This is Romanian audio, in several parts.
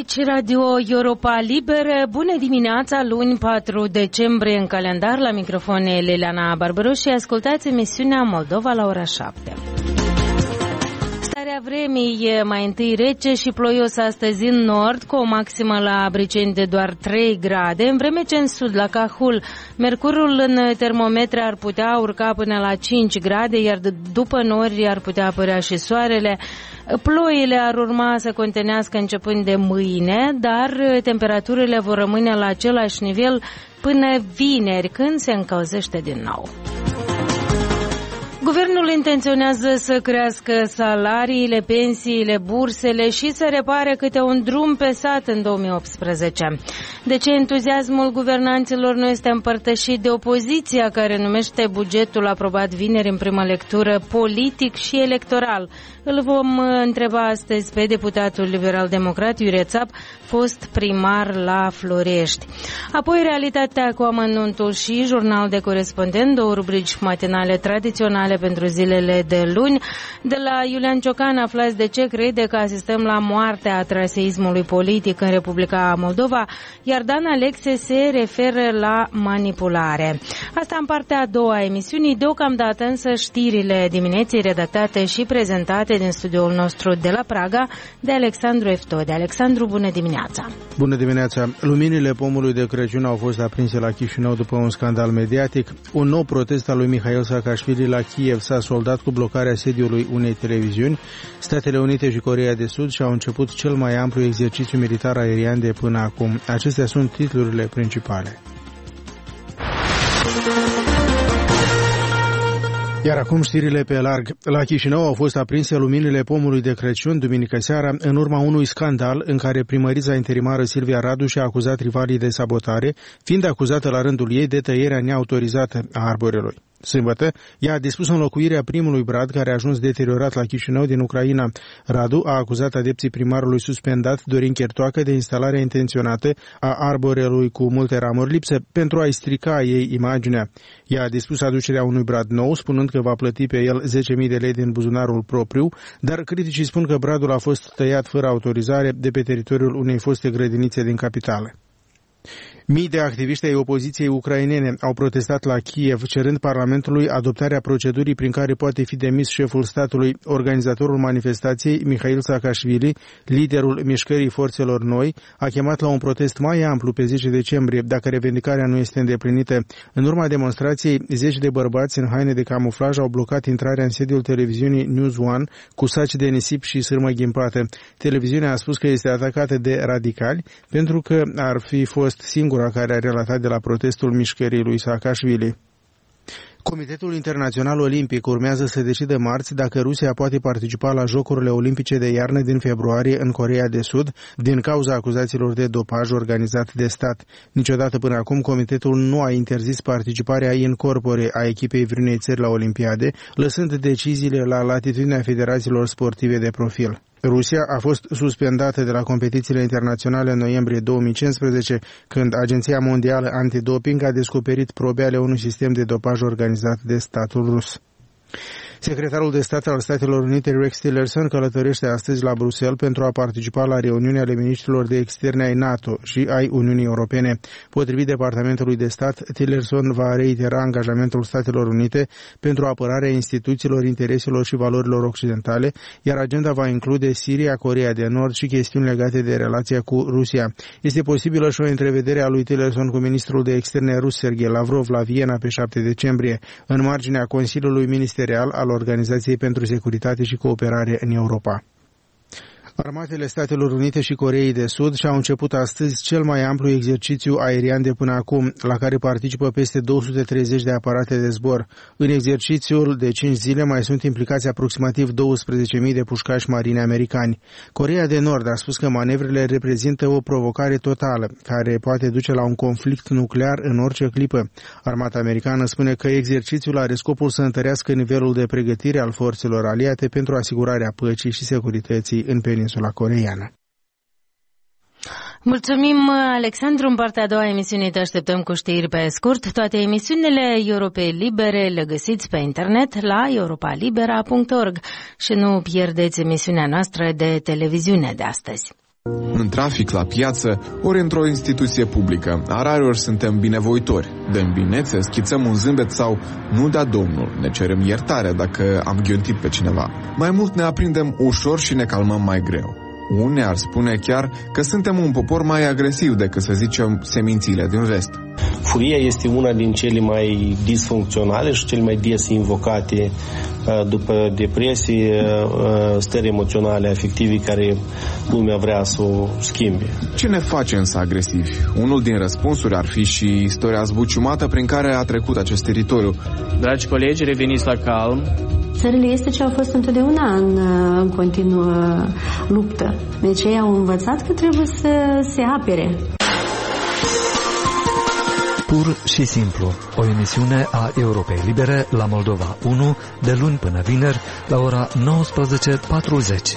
Aici Radio Europa Liberă. Bună dimineața, luni 4 decembrie în calendar. La microfon Liliana Barbaros și ascultați emisiunea Moldova la ora 7. Starea vremii e mai întâi rece și ploios astăzi în nord, cu o maximă la Briceni de doar 3 grade, în vreme ce în sud, la Cahul, mercurul în termometre ar putea urca până la 5 grade, iar după nori ar putea apărea și soarele. Ploile ar urma să contenească începând de mâine, dar temperaturile vor rămâne la același nivel până vineri, când se încălzește din nou. Guvernul intenționează să crească salariile, pensiile, bursele și să repare câte un drum pe sat în 2018. De ce entuziasmul guvernanților nu este împărtășit de opoziția, care numește bugetul aprobat vineri în primă lectură politic și electoral? Îl vom întreba astăzi pe deputatul liberal-democrat Iurie Țap, fost primar la Florești. Apoi realitatea cu amănuntul și jurnal de corespondent, două rubrici matinale tradiționale pentru zilele de luni. De la Iulian Ciocan aflați de ce crede că asistăm la moartea traseismului politic în Republica Moldova, iar Dan Alexe se referă la manipulare. Asta în partea a doua a emisiunii, deocamdată însă știrile dimineții redactate și prezentate din studioul nostru de la Praga de Alexandru Eftode. Alexandru, bună dimineața! Bună dimineața! Luminile pomului de Crăciun au fost aprinse la Chișinău după un scandal mediatic. Un nou protest al lui Mihail Saakashvili la Kiev s-a soldat cu blocarea sediului unei televiziuni. Statele Unite și Coreea de Sud și-au început cel mai amplu exercițiu militar aerian de până acum. Acestea sunt titlurile principale. Iar acum știrile pe larg. La Chișinău au fost aprinse luminile pomului de Crăciun duminică seara în urma unui scandal în care primărița interimară Silvia Radu și-a acuzat rivalii de sabotare, fiind acuzată la rândul ei de tăierea neautorizată a arborelui. Sâmbătă, ea a dispus înlocuirea primului brad care a ajuns deteriorat la Chișinău din Ucraina. Radu a acuzat adepții primarului suspendat Dorin Chertoacă de instalarea intenționată a arborelui cu multe ramuri lipse pentru a-i strica ei imaginea. Ea a dispus aducerea unui brad nou, spunând că va plăti pe el 10.000 de lei din buzunarul propriu, dar criticii spun că bradul a fost tăiat fără autorizare de pe teritoriul unei foste grădinițe din capitală. Mii de activiști ai opoziției ucrainene au protestat la Kiev, cerând Parlamentului adoptarea procedurii prin care poate fi demis șeful statului. Organizatorul manifestației, Mihail Saakashvili, liderul mișcării Forțelor Noi, a chemat la un protest mai amplu pe 10 decembrie, dacă revendicarea nu este îndeplinită. În urma demonstrației, 10 de bărbați în haine de camuflaj au blocat intrarea în sediul televiziunii News One cu saci de nisip și sârmă ghimpată. Televiziunea a spus că este atacată de radicali pentru că ar fi fost singura care a relatat de la protestul mișcării lui Saakashvili. Comitetul Internațional Olimpic urmează să decidă marți dacă Rusia poate participa la Jocurile Olimpice de iarnă din februarie în Coreea de Sud, din cauza acuzațiilor de dopaj organizat de stat. Niciodată până acum, comitetul nu a interzis participarea in corpore a echipei vreunei țări la Olimpiade, lăsând deciziile la latitudinea federațiilor sportive de profil. Rusia a fost suspendată de la competițiile internaționale în noiembrie 2015, când Agenția Mondială Antidoping a descoperit probe ale unui sistem de dopaj organizat de statul rus. Secretarul de stat al Statelor Unite, Rex Tillerson, călătorește astăzi la Bruxelles pentru a participa la reuniunea ale miniștrilor de externe ai NATO și ai Uniunii Europene. Potrivit Departamentului de Stat, Tillerson va reitera angajamentul Statelor Unite pentru apărarea instituțiilor, intereselor și valorilor occidentale, iar agenda va include Siria, Coreea de Nord și chestiuni legate de relația cu Rusia. Este posibilă și o întrevedere a lui Tillerson cu ministrul de externe rus, Sergei Lavrov, la Viena pe 7 decembrie, în marginea Consiliului Ministerial al Organizației pentru Securitate și Cooperare în Europa. Armatele Statelor Unite și Coreei de Sud și-au început astăzi cel mai amplu exercițiu aerian de până acum, la care participă peste 230 de aparate de zbor. În exercițiul de 5 zile mai sunt implicați aproximativ 12.000 de pușcași marini americani. Coreea de Nord a spus că manevrele reprezintă o provocare totală, care poate duce la un conflict nuclear în orice clipă. Armata americană spune că exercițiul are scopul să întărească nivelul de pregătire al forțelor aliate pentru asigurarea păcii și securității în peninsula coreeană. Mulțumim, Alexandru. În partea a doua a emisiunii te așteptăm cu știri pe scurt. Toate emisiunile Europei Libere le găsiți pe internet la europalibera.org și nu pierdeți emisiunea noastră de televiziune de astăzi. În trafic, la piață, ori într-o instituție publică. Rareori suntem binevoitori. Dăm binețe, schițăm un zâmbet sau, nu da Domnul, ne cerem iertare dacă am ghiontit pe cineva. Mai mult ne aprindem ușor și ne calmăm mai greu. Unii ar spune chiar că suntem un popor mai agresiv decât, să zicem, semințiile din vest. Furia este una din cele mai disfuncționale și cele mai des invocate după depresie, stări emoționale, afective care lumea vrea să o schimbe. Ce ne face însă agresivi? Unul din răspunsuri ar fi și istoria zbuciumată prin care a trecut acest teritoriu. Dragi colegi, reveniți la calm. Țările estice au fost întotdeauna în continuă luptă. Deci ei au învățat că trebuie să se apere. Pur și simplu, o emisiune a Europei Libere la Moldova 1, de luni până vineri, la ora 19:40.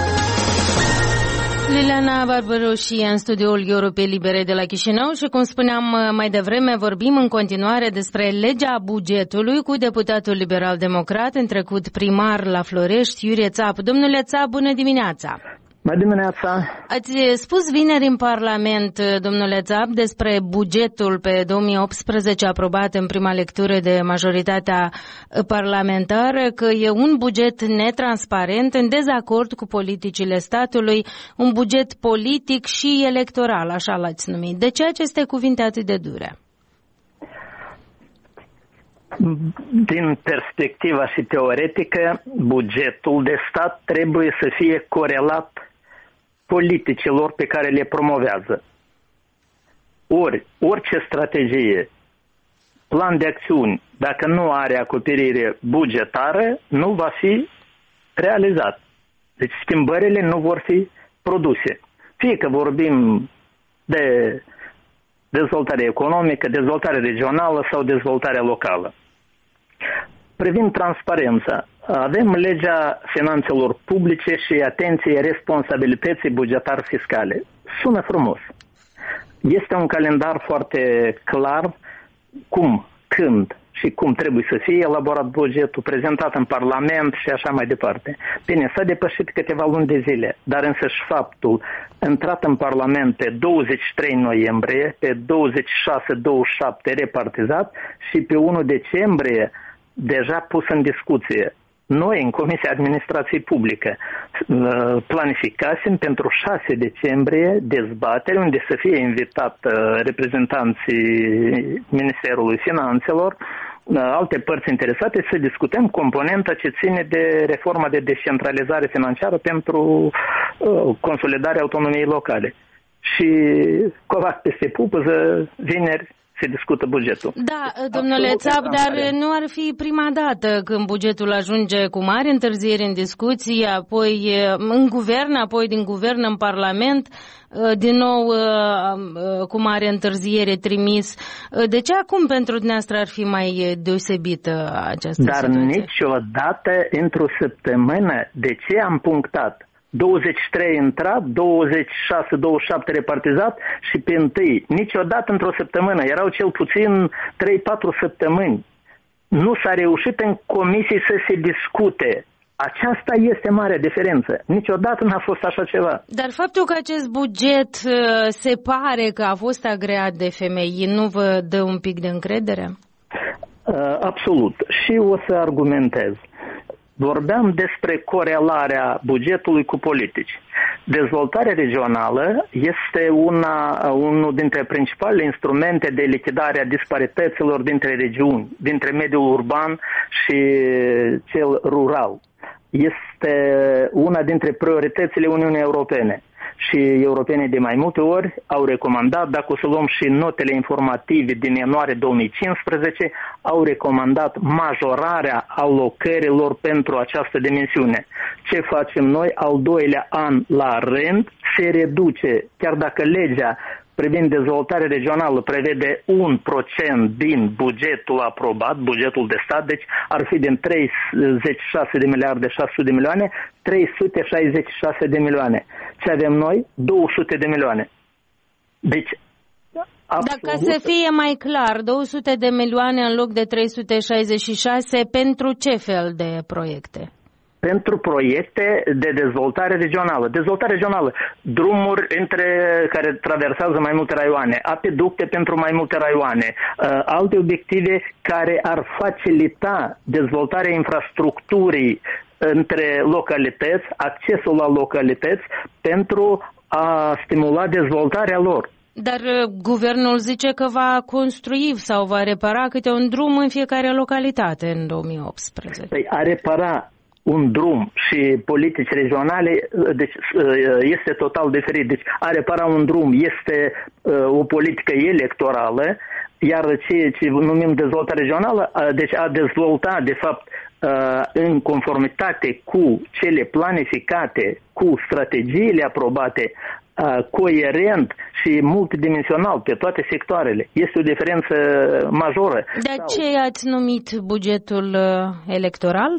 Liliana Barbaroși în studioul Europei Libere de la Chișinău și, cum spuneam mai devreme, vorbim în continuare despre legea bugetului cu deputatul liberal-democrat, în trecut primar la Florești, Iurie Țap. Domnule Țap, bună dimineața! Bună dimineața! Ați spus vineri în Parlament, domnule Țap, despre bugetul pe 2018 aprobat în prima lectură de majoritatea parlamentară, că e un buget netransparent, în dezacord cu politicile statului, un buget politic și electoral, așa l-ați numit. De ce aceste cuvinte atât de dure? Din perspectiva și teoretică, bugetul de stat trebuie să fie corelat politicilor pe care le promovează. Orice strategie, plan de acțiuni, dacă nu are acoperire bugetară, nu va fi realizat. Deci schimbările nu vor fi produse. Fie că vorbim de dezvoltare economică, dezvoltare regională sau dezvoltare locală. Privind transparența, avem legea finanțelor publice și, atenție, responsabilității bugetar-fiscale. Sună frumos. Este un calendar foarte clar cum, când și cum trebuie să fie elaborat bugetul, prezentat în Parlament și așa mai departe. Bine, s-a depășit câteva luni de zile, dar însăși faptul intrat în Parlament pe 23 noiembrie, pe 26-27 repartizat și pe 1 decembrie deja pus în discuție. Noi, în Comisia Administrației Publice, planificasem pentru 6 decembrie dezbateri unde să fie invitat reprezentanții Ministerului Finanțelor, alte părți interesate, să discutăm componenta ce ține de reforma de descentralizare financiară pentru consolidarea autonomiei locale. Și covac peste pupăză, vineri, se discută bugetul. Da, domnule Țap, dar nu ar fi prima dată când bugetul ajunge cu mari întârzieri în discuții, apoi în guvern, apoi din guvern în Parlament, din nou cu mare întârziere trimis. De ce acum pentru dumneavoastră ar fi mai deosebită această situație? Dar niciodată într-o săptămână. De ce am punctat? 23 intrat, 26-27 repartizat și pe 1. Niciodată într-o săptămână. Erau cel puțin 3-4 săptămâni. Nu s-a reușit în comisii să se discute. Aceasta este marea diferență. Niciodată n-a fost așa ceva. Dar faptul că acest buget se pare că a fost agreat de femei, nu vă dă un pic de încredere? Absolut. Și o să argumentez. Vorbeam despre corelarea bugetului cu politici. Dezvoltarea regională este unul dintre principalele instrumente de lichidare a disparităților dintre regiuni, dintre mediul urban și cel rural. Este una dintre prioritățile Uniunii Europene. Și europenii de mai multe ori au recomandat, dacă o să luăm și notele informative din ianuarie 2015, au recomandat majorarea alocărilor pentru această dimensiune. Ce facem noi? Al doilea an la rând se reduce, chiar dacă legea privind dezvoltare regională prevede 1% din bugetul aprobat, bugetul de stat, deci ar fi din 36 de miliarde 600 de milioane, 366 de milioane. Ce avem noi? 200 de milioane. Deci, absolut. Dacă să fie mai clar, 200 de milioane în loc de 366, pentru ce fel de proiecte? pentru proiecte de dezvoltare regională. Dezvoltare regională, drumuri care traversează mai multe raioane, apeducte pentru mai multe raioane, alte obiective care ar facilita dezvoltarea infrastructurii între localități, accesul la localități pentru a stimula dezvoltarea lor. Dar guvernul zice că va construi sau va repara câte un drum în fiecare localitate în 2018. Păi a repara un drum și politici regionale deci, este total diferit. Deci a repara un drum este o politică electorală, iar ce numim dezvoltare regională, deci a dezvolta de fapt în conformitate cu cele planificate, cu strategiile aprobate, coerent și multidimensional pe toate sectoarele. Este o diferență majoră. De ce ați numit bugetul electoral?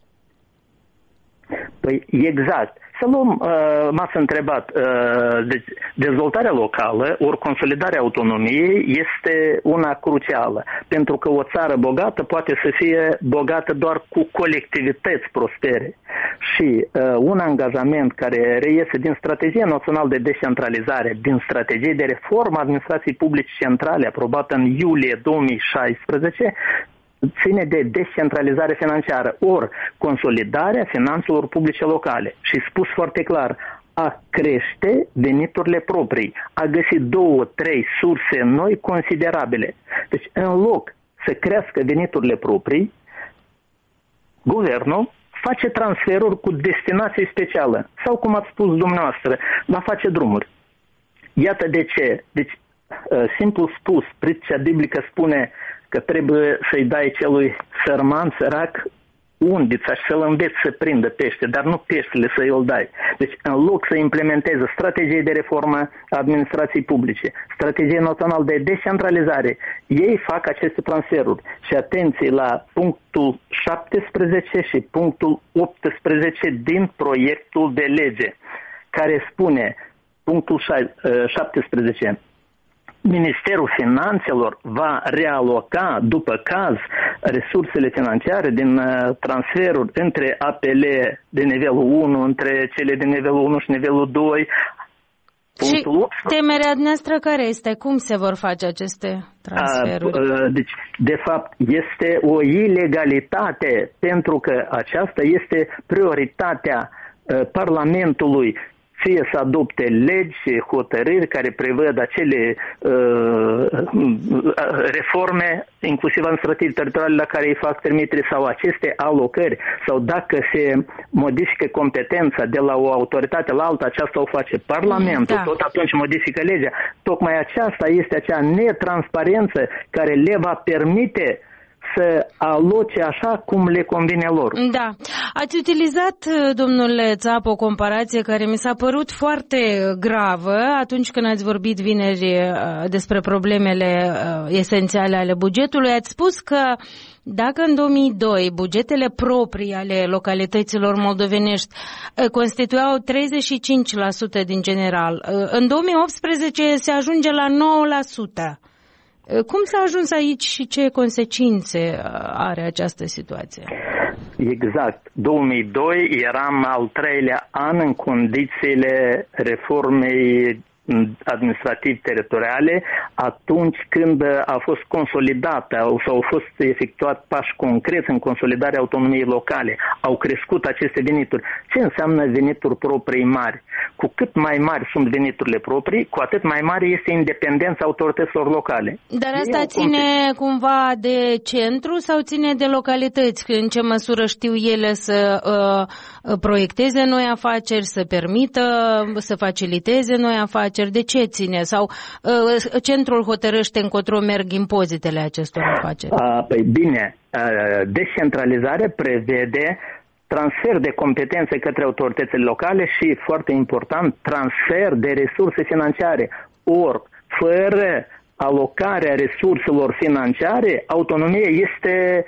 Păi exact. Să luăm, m-ați întrebat, deci dezvoltarea locală, ori consolidarea autonomiei este una crucială, pentru că o țară bogată poate să fie bogată doar cu colectivități prospere. Și un angajament care reiese din Strategia Națională de Descentralizare, din Strategie de Reformă a Administrației Publice Centrale, aprobată în iulie 2016, ține de descentralizare financiară, ori consolidarea finanțelor publice locale. Și spus foarte clar, a crește veniturile proprii, a găsi 2-3 surse noi considerabile. Deci, în loc să crească veniturile proprii, guvernul face transferuri cu destinație specială. Sau, cum ați spus dumneavoastră, va face drumuri. Iată de ce. Deci, simplu spus, pricea biblică spune că trebuie să-i dai celui sărman, sărac, undița și să-l înveți să prindă pește, dar nu peștele să i-l dai. Deci, în loc să implementeze strategie de reformă a administrației publice, strategie națională de descentralizare, ei fac aceste transferuri. Și atenție la punctul 17 și punctul 18 din proiectul de lege, care spune, punctul 17, Ministerul Finanțelor va realoca, după caz, resursele financiare din transferuri între APL de nivelul 1, între cele de nivelul 1 și nivelul 2. Și temerea noastră care este? Cum se vor face aceste transferuri? Deci, de fapt, este o ilegalitate, pentru că aceasta este prioritatea Parlamentului, fie să adopte legi și hotărâri care prevăd acele reforme, inclusiv administrative teritoriale, la care îi fac trimitere, sau aceste alocări, sau dacă se modifică competența de la o autoritate la alta, aceasta o face Parlamentul, tot atunci modifică legea. Tocmai aceasta este acea netransparență care le va permite să aloce așa cum le convine lor. Da. Ați utilizat, domnule Țap, o comparație care mi s-a părut foarte gravă atunci când ați vorbit vineri despre problemele esențiale ale bugetului. Ați spus că dacă în 2002 bugetele proprii ale localităților moldovenești constituiau 35% din general, în 2018 se ajunge la 9%. Cum s-a ajuns aici și ce consecințe are această situație? Exact. 2002 eram al 3-lea an în condițiile reformei administrativ-teritoriale, atunci când a fost consolidată sau au fost efectuat pași concreți în consolidarea autonomiei locale. Au crescut aceste venituri. Ce înseamnă venituri proprii mari? Cu cât mai mari sunt veniturile proprii, cu atât mai mare este independența autorităților locale. Dar asta ține cumva de centru sau ține de localități? În ce măsură știu ele să proiecteze noi afaceri, să permită, să faciliteze noi afaceri? De ce ține? Sau centrul hotărăște încotro merg impozitele acestor afaceri? Păi bine, descentralizarea prevede transfer de competențe către autoritățile locale și, foarte important, transfer de resurse financiare. Ori, fără alocarea resurselor financiare, autonomia este,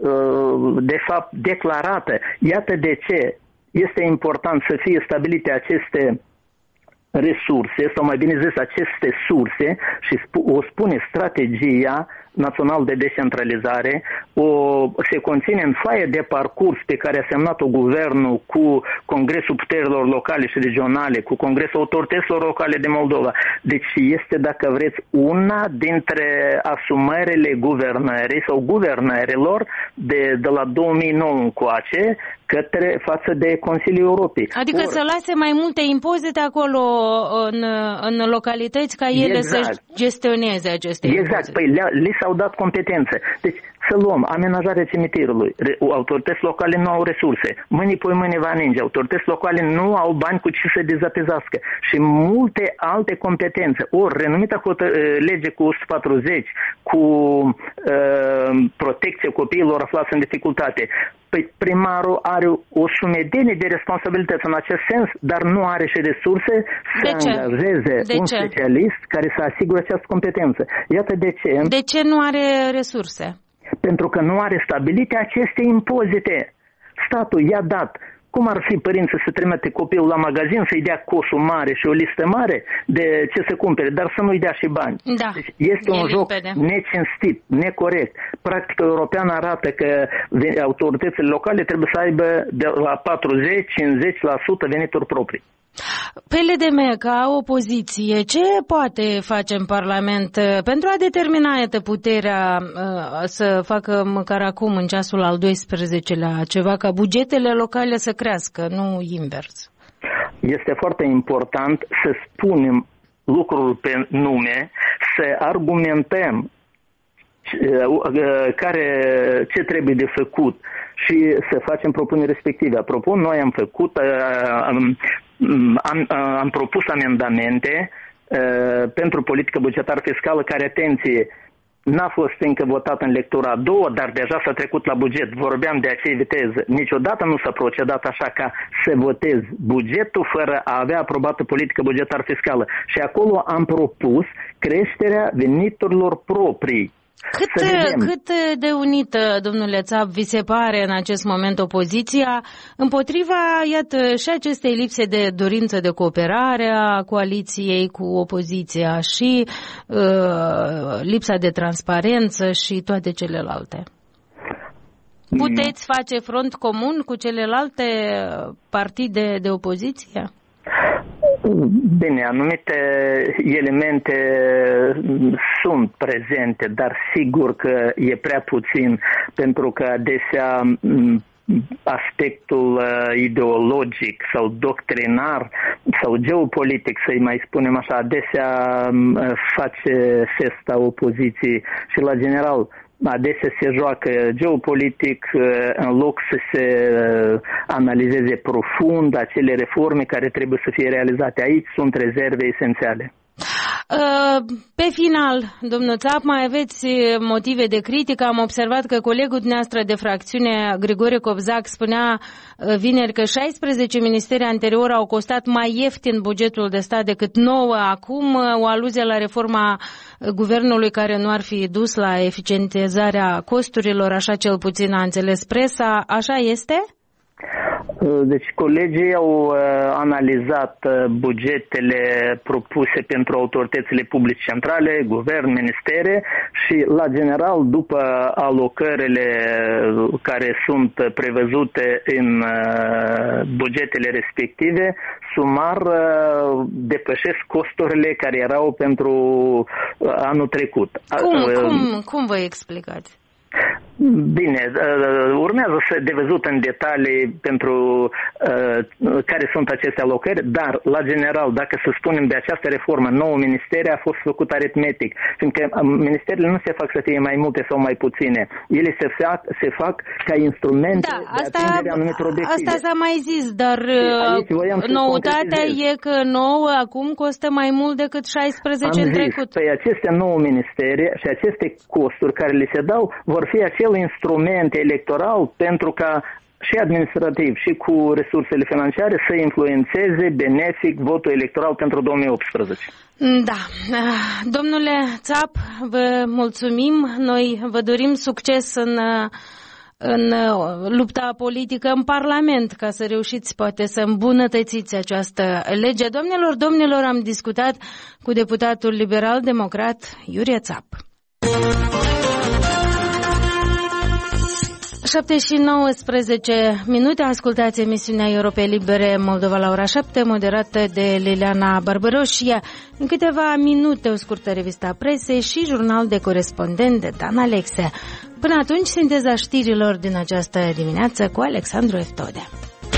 de fapt, declarată. Iată de ce este important să fie stabilite aceste resurse, sau mai bine zis aceste surse, și o spune strategia Național de Descentralizare se conține în foaia de parcurs pe care a semnat-o guvernul cu Congresul Puterilor Locale și Regionale, cu Congresul Autorităților Locale de Moldova. Deci este, dacă vreți, una dintre asumările guvernării sau guvernărilor de la 2009 încoace față de Consiliul Europei. Adică să lase mai multe impozite acolo în localități ca ele să gestioneze aceste impozite. Exact, păi li s-au dat competențe. Deci să luăm amenajarea cimitirului. Autorități locale nu au resurse. Mâine va ninge. Autorități locale nu au bani cu ce să dezapezească. Și multe alte competențe. Ori renumita lege cu 140, cu protecția copiilor aflați în dificultate. Păi primarul are o sumedenie de responsabilități în acest sens, dar nu are și resurse să angajeze un specialist care să asigure această competență. Iată de ce. De ce nu are resurse? Pentru că nu are stabilite aceste impozite. Statul i-a dat. Cum ar fi părinții să trimite copilul la magazin, să-i dea coșul mare și o listă mare de ce să cumpere, dar să nu-i dea și bani. Da, deci este un joc necinstit, necorect. Practica europeană arată că autoritățile locale trebuie să aibă de la 40-50% venituri proprii. PLDM, ca opoziție, ce poate face în Parlament pentru a determina puterea să facă măcar acum, în ceasul al 12-lea, ceva ca bugetele locale să crească, nu invers? Este foarte important să spunem lucrul pe nume, să argumentăm ce trebuie de făcut și să facem propuneri respective. Apropo, noi am făcut am propus amendamente pentru politică bugetară fiscală care, atenție, n-a fost încă votat în lectura a doua, dar deja s-a trecut la buget. Vorbeam de acei viteză. Niciodată nu s-a procedat așa ca să votezi bugetul fără a avea aprobată politică bugetară fiscală. Și acolo am propus creșterea veniturilor proprii. Cât de unită, domnule Țap, vi se pare în acest moment opoziția împotriva, iată, și acestei lipse de dorință de cooperare a coaliției cu opoziția și lipsa de transparență și toate celelalte? Puteți face front comun cu celelalte partide de opoziție? Bine, anumite elemente sunt prezente, dar sigur că e prea puțin, pentru că adesea aspectul ideologic sau doctrinar sau geopolitic, să-i mai spunem așa, adesea face festa opoziției și la general adesea se joacă geopolitic în loc să se analizeze profund acele reforme care trebuie să fie realizate. Aici sunt rezerve esențiale. Pe final, domnul Țap, mai aveți motive de critică? Am observat că colegul dumneavoastră de fracțiune, Grigore Cobzac, spunea vineri că 16 ministere anterior au costat mai ieftin bugetul de stat decât 9 acum, o aluzie la reforma guvernului care nu ar fi dus la eficientizarea costurilor, așa cel puțin a înțeles presa. Așa este? Deci colegii au analizat bugetele propuse pentru autoritățile publice centrale, guvern, ministere și, la general, după alocările care sunt prevăzute în bugetele respective, sumar depășesc costurile care erau pentru anul trecut. Cum vă explicați? Bine, urmează să de văzut în detalii pentru care sunt aceste alocări, dar, la general, dacă să spunem de această reformă, 9 ministere a fost făcut aritmetic, fiindcă ministerele nu se fac să fie mai multe sau mai puține. Ele se fac ca instrumente de atingere a anumitor obiective. Asta s-a mai zis, dar noutatea e că 9 acum costă mai mult decât 16 în trecut. Păi aceste 9 ministere și aceste costuri care le se dau vor fi acel instrument electoral pentru ca și administrativ și cu resursele financiare să influențeze benefic votul electoral pentru 2018. Da. Domnule Țap, vă mulțumim. Noi vă dorim succes în lupta politică în Parlament, ca să reușiți poate să îmbunătățiți această lege. Domnilor, am discutat cu deputatul liberal-democrat Iurie Țap. 7 și 19 minute, ascultați emisiunea Europei Libere Moldova la ora 7, moderată de Liliana Barbăroșia. În câteva minute o scurtă revista presei și jurnal de corespondent de Dan Alexe. Până atunci, sinteza știrilor din această dimineață cu Alexandru Eftodea.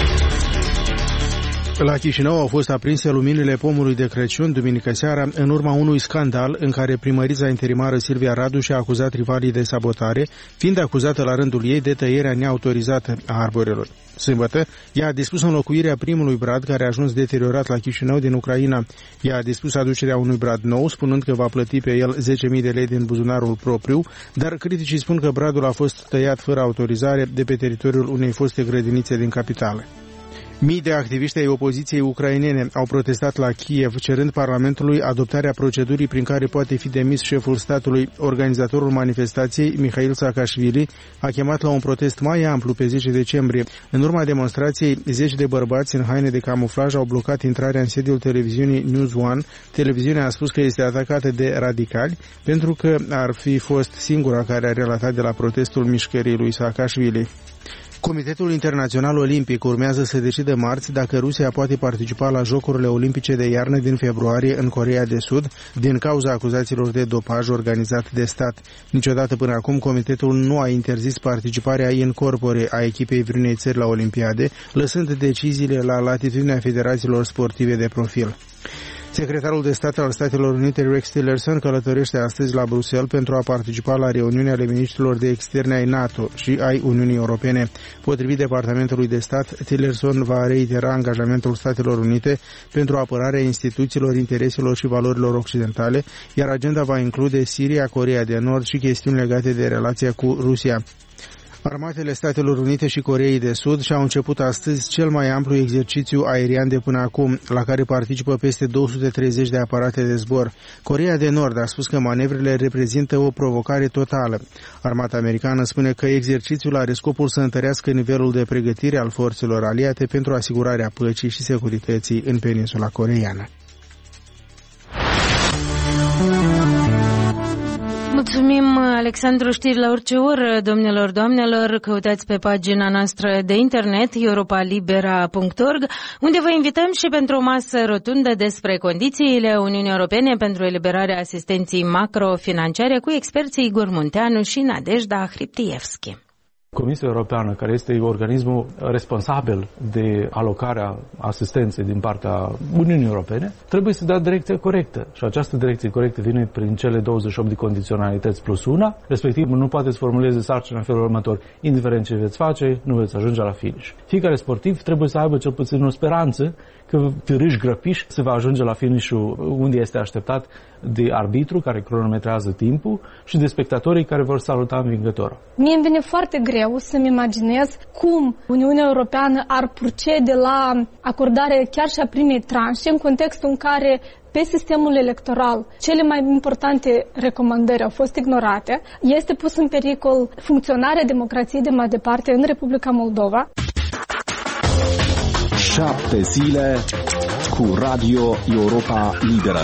La Chișinău au fost aprinse luminile pomului de Crăciun duminică seara în urma unui scandal în care primărița interimară Silvia Radu și-a acuzat rivalii de sabotare, fiind acuzată la rândul ei de tăierea neautorizată a arborelor. Sâmbătă, ea a dispus înlocuirea primului brad care a ajuns deteriorat la Chișinău din Ucraina. Ea a dispus aducerea unui brad nou, spunând că va plăti pe el 10.000 de lei din buzunarul propriu, dar criticii spun că bradul a fost tăiat fără autorizare de pe teritoriul unei foste grădinițe din capitală. Mii de activiști ai opoziției ucrainene au protestat la Kiev, cerând Parlamentului adoptarea procedurii prin care poate fi demis șeful statului. Organizatorul manifestației, Mihail Saakashvili, a chemat la un protest mai amplu pe 10 decembrie. În urma demonstrației, 10 de bărbați în haine de camuflaj au blocat intrarea în sediul televiziunii News One. Televiziunea a spus că este atacată de radicali, pentru că ar fi fost singura care a relatat de la protestul mișcării lui Saakashvili. Comitetul Internațional Olimpic urmează să decidă marți dacă Rusia poate participa la Jocurile Olimpice de iarnă din februarie în Coreea de Sud, din cauza acuzațiilor de dopaj organizat de stat. Niciodată până acum, comitetul nu a interzis participarea in corpore a echipei vreunei țări la Olimpiade, lăsând deciziile la latitudinea federațiilor sportive de profil. Secretarul de stat al Statelor Unite, Rex Tillerson, călătorește astăzi la Bruxelles pentru a participa la reuniunea ale miniștrilor de externe ai NATO și ai Uniunii Europene. Potrivit Departamentului de Stat, Tillerson va reitera angajamentul Statelor Unite pentru apărarea instituțiilor, intereselor și valorilor occidentale, iar agenda va include Siria, Coreea de Nord și chestiuni legate de relația cu Rusia. Armatele Statelor Unite și Coreei de Sud și-au început astăzi cel mai amplu exercițiu aerian de până acum, la care participă peste 230 de aparate de zbor. Coreea de Nord a spus că manevrele reprezintă o provocare totală. Armata americană spune că exercițiul are scopul să întărească nivelul de pregătire al forțelor aliate pentru asigurarea păcii și securității în peninsula coreeană. Mulțumim, Alexandru, știri la orice oră, domnilor, doamnelor, căutați pe pagina noastră de internet, europalibera.org, unde vă invităm și pentru o masă rotundă despre condițiile Uniunii Europene pentru eliberarea asistenței macrofinanciare cu experții Igor Munteanu și Nadejda Hriptievski. Comisia Europeană, care este organismul responsabil de alocarea asistenței din partea Uniunii Europene, trebuie să dea direcția corectă. Și această direcție corectă vine prin cele 28 de condiționalități plus una, respectiv nu poate să formuleze sarcina în felul următor: indiferent ce veți face, nu veți ajunge la finish. Fiecare sportiv trebuie să aibă cel puțin o speranță că târâși grăpiș se va ajunge la finish-ul unde este așteptat de arbitru care cronometrează timpul și de spectatorii care vor saluta învingătorul. Mie îmi vine foarte greu să-mi imaginez cum Uniunea Europeană ar procede la acordarea chiar și a primei tranșe în contextul în care pe sistemul electoral cele mai importante recomandări au fost ignorate. Este pus în pericol funcționarea democrației de mai departe în Republica Moldova. 7 zile cu Radio Europa Liberă.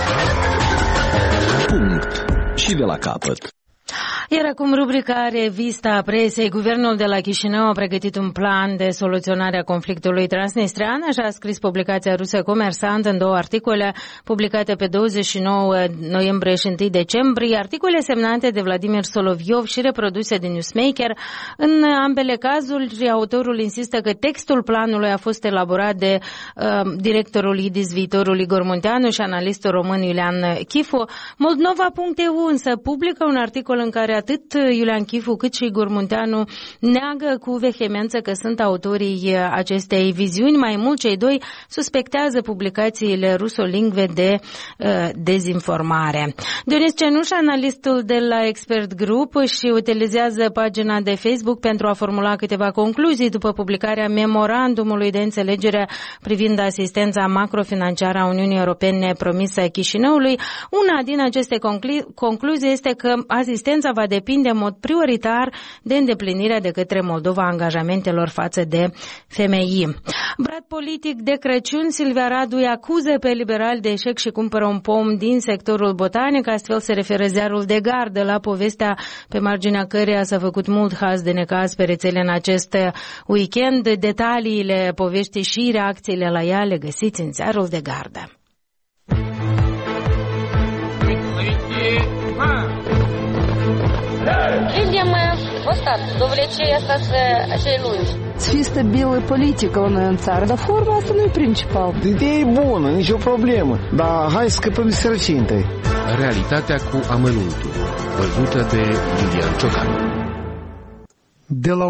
Punct. Și de la capăt. Iar acum rubrica Revista Presei. Guvernul de la Chișinău a pregătit un plan de soluționare a conflictului transnistrean, așa a scris publicația rusă Comersant în 2 articole publicate pe 29 noiembrie și 1 decembrie, articole semnate de Vladimir Soloviov și reproduse de Newsmaker. În ambele cazuri, autorul insistă că textul planului a fost elaborat de directorul IDIS viitorul Igor Munteanu și analistul român Iulian Chifu. Moldova.eu însă publică un articol în care atât Iulian Chifu cât și Igor Munteanu neagă cu vehemență că sunt autorii acestei viziuni. Mai mult, cei doi suspectează publicațiile rusolingve de dezinformare. Dionis Cenuș, analistul de la Expert Group, și utilizează pagina de Facebook pentru a formula câteva concluzii după publicarea memorandumului de înțelegere privind asistența macrofinanciară a Uniunii Europene promisă Chișinăului. Una din aceste concluzii este că asistența va va depinde în mod prioritar de îndeplinirea de către Moldova a angajamentelor față de FMI. Brad politic de Crăciun, Silvia Radu îi acuză pe liberali de eșec și cumpără un pom din sectorul botanic, astfel se referă ziarul De Gardă la povestea pe marginea căreia s-a făcut mult haz de necaz pe rețele în acest weekend. Detaliile poveștii și reacțiile la ea le găsiți în ziarul De Gardă. Видим вот так, удовлетворение остаться celui. Să fie stabilă politică la noi în țară, dar forma asta nu e principal. Ideea e bună, nicio problemă, dar hai să scăpăm de sărăcie întâi. Realitatea cu amănuntul, văzută de Iulian Ciocan. De la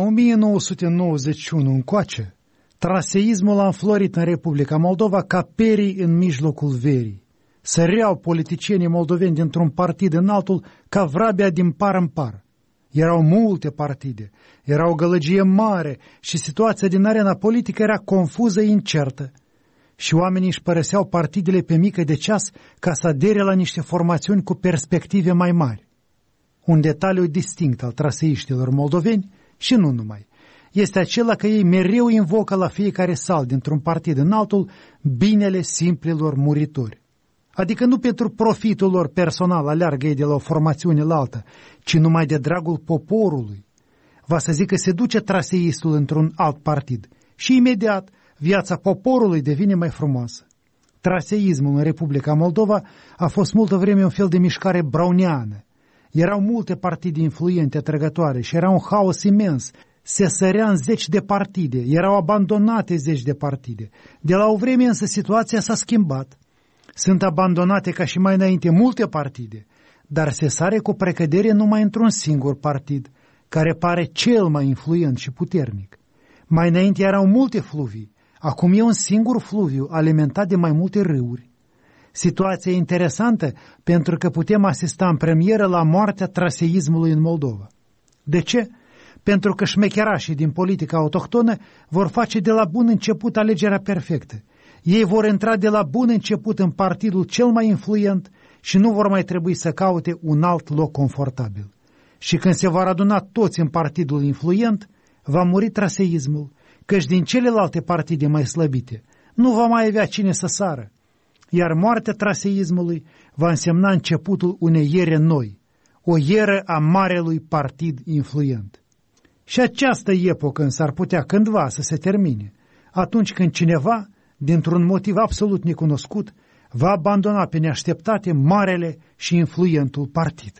1991 încoace, traseismul a înflorit în Republica Moldova ca perii în mijlocul verii. Săreau politicienii moldoveni dintr-un partid în altul ca vrabia din par în par. Erau multe partide, era o gălăgie mare și situația din arena politică era confuză, incertă. Și oamenii își părăseau partidele pe mică de ceas ca să adere la niște formațiuni cu perspective mai mari. Un detaliu distinct al traseiștilor moldoveni, și nu numai, este acela că ei mereu invocă la fiecare salt dintr-un partid în altul binele simplilor muritori. Adică nu pentru profitul lor personal aleargă ei de la o formațiune la alta, ci numai de dragul poporului. Va să zic că se duce traseistul într-un alt partid și imediat viața poporului devine mai frumoasă. Traseismul în Republica Moldova a fost multă vreme un fel de mișcare browniană. Erau multe partide influente, atrăgătoare și era un haos imens. Se sărea în zeci de partide, erau abandonate zeci de partide. De la o vreme însă situația s-a schimbat. Sunt abandonate ca și mai înainte multe partide, dar se sare cu precădere numai într-un singur partid, care pare cel mai influent și puternic. Mai înainte erau multe fluvii, acum e un singur fluviu alimentat de mai multe râuri. Situația e interesantă pentru că putem asista în premieră la moartea traseismului în Moldova. De ce? Pentru că șmecherașii din politica autohtonă vor face de la bun început alegerea perfectă. Ei vor intra de la bun început în partidul cel mai influent și nu vor mai trebui să caute un alt loc confortabil. Și când se vor aduna toți în partidul influent, va muri traseismul, căci din celelalte partide mai slăbite nu va mai avea cine să sară. Iar moartea traseismului va însemna începutul unei ere noi, o eră a marelui partid influent. Și această epocă însă ar putea cândva să se termine, atunci când cineva, dintr-un motiv absolut necunoscut, va abandona pe neașteptate marele și influentul partid.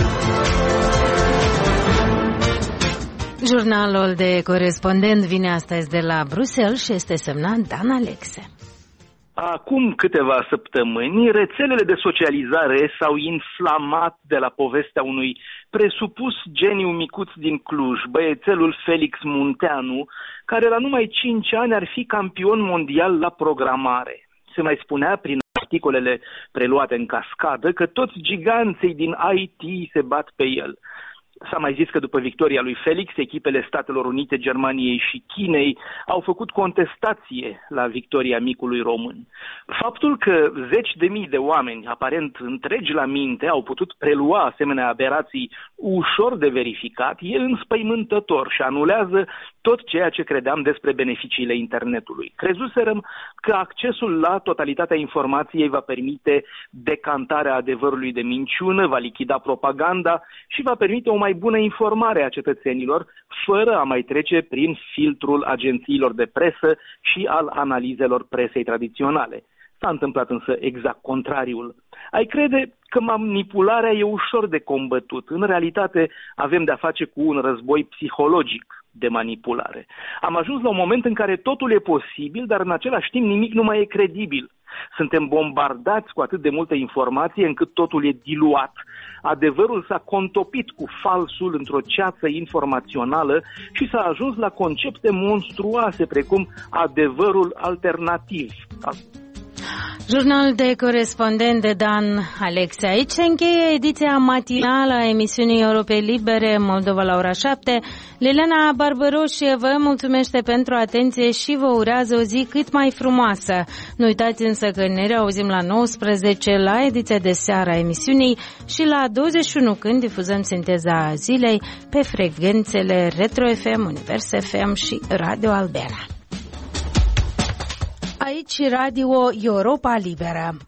Jurnalul de corespondent vine astăzi de la Bruxelles și este semnat Dan Alexe. Acum câteva săptămâni, rețelele de socializare s-au inflamat de la povestea unui presupus geniu micuț din Cluj, băiețelul Felix Munteanu, care la numai 5 ani ar fi campion mondial la programare. Se mai spunea prin articolele preluate în cascadă că toți giganții din IT se bat pe el. S-a mai zis că după victoria lui Felix, echipele Statelor Unite, Germaniei și Chinei au făcut contestație la victoria micului român. Faptul că zeci de mii de oameni, aparent întregi la minte, au putut prelua asemenea aberații ușor de verificat, e înspăimântător și anulează tot ceea ce credeam despre beneficiile internetului. Crezuserăm că accesul la totalitatea informației va permite decantarea adevărului de minciună, va lichida propaganda și va permite o mai bună informare a cetățenilor, fără a mai trece prin filtrul agențiilor de presă și al analizelor presei tradiționale. S-a întâmplat însă exact contrariul. Ai crede că manipularea e ușor de combătut. În realitate avem de-a face cu un război psihologic de manipulare. Am ajuns la un moment în care totul e posibil, dar în același timp nimic nu mai e credibil. Suntem bombardați cu atât de multă informație încât totul e diluat. Adevărul s-a contopit cu falsul într-o ceață informațională și s-a ajuns la concepte monstruoase precum adevărul alternativ. Jurnal de corespondent de Dan Alexe. Aici se încheie ediția matinală a emisiunii Europei Libere, Moldova la ora 7. Liliana Barbaroșie vă mulțumește pentru atenție și vă urează o zi cât mai frumoasă. Nu uitați însă că ne reauzim la 19 la ediția de seară a emisiunii și la 21 când difuzăm sinteza zilei pe frecvențele Retro FM, Univers FM și Radio Albera. Aici Radio Europa Liberă.